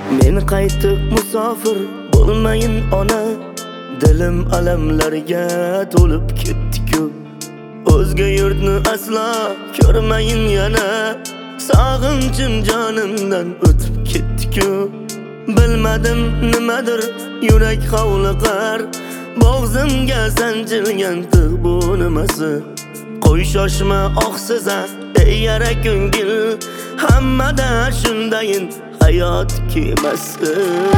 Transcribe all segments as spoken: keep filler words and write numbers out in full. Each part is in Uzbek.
Men qaytib musofir bo'lmayin ona, dilim alamlarga to'lib ketdi-ku. O'zga yurtni aslo ko'rmayin yana, sog'inchim jonimdan o'tib ketdi-ku. Bilmadim nimadir yurak hovliqar, bo'g'zimga sanchilgan tig' bu nimasi? Qo'y shoshma oqsiza ey yara ko'ngil, hammada shundayin hayot kemasi.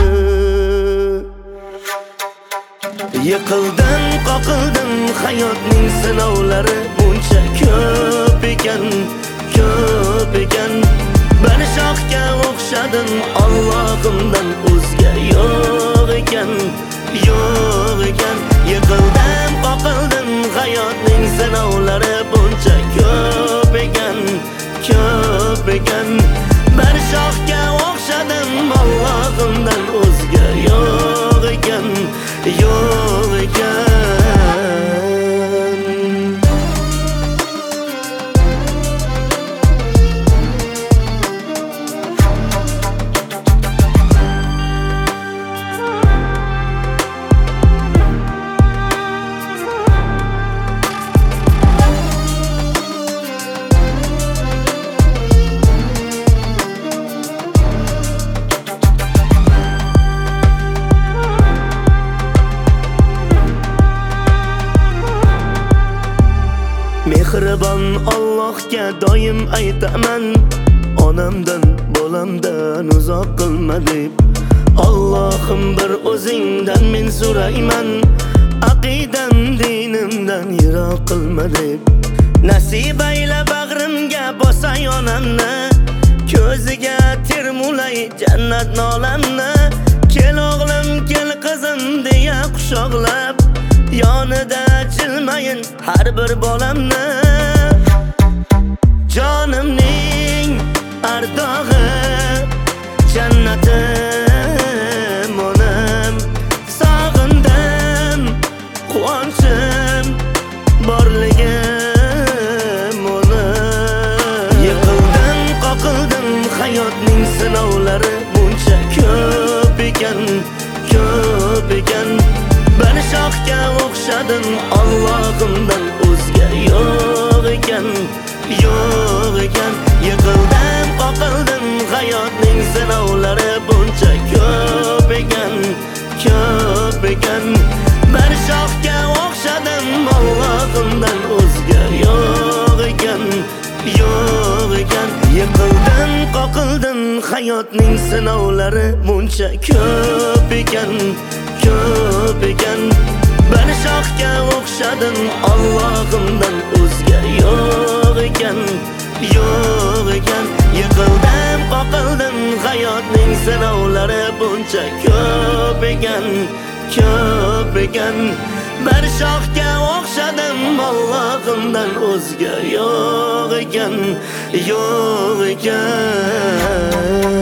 Yiqildim, qoqildim, hayotning sinovlari buncha ko'p ekan, ko'p ekan. Bir shoxga o'xshadim, Allohimdan o'zga yo'q ekan, yo'q ekan. Yiqildim, qoqildim, hayotning sinovlari buncha ko'p ekan, ko'p ekan. Bir shoxga o'xshadim, Allohimdan o'zga yo'q ekan, yo'q ekan. Mehribon Allohga doim aytaman, onamdan bolamdan uzoq qilma deb. Allohim bir o'zingdan men so'rayman, aqidam dinimdan yiroq qilma deb. Nasib ayla bag'rimga bosay onamni, ko'ziga termulay jannat nolamni. Kel o'g'lim kel qizim deya quchoqlab, yonida jilmayin har bir bolamni. Jonimning ardog'i, jannatim onam. Sog'indim, quvonchim borligim onam. Yiqildim, qoqildim, hayotning sinovlari buncha ko'p ekan, ko'p ekan. Bir shoxga o'xshadim, Allohimdan o'zga yo'q ekan, yo'q ekan. Yiqildim, qoqildim, hayotning sinovlari buncha ko'p ekan, ko'p ekan. Bir shoxga o'xshadim, Allohimdan o'zga yo'q ekan, yo'q ekan. Yiqildim, qoqildim, hayotning sinovlari buncha ko'p ekan, ko'p ekan. Bir shoxga o'xshadim, Allohimdan o'zga yo'q ekan, yo'q ekan. Yiqildim, qoqildim, hayotning sinovlari buncha ko'p ekan, ko'p ekan. Bir shoxga o'xshadim, Allohimdan o'zga yo'q ekan, yo'q ekan.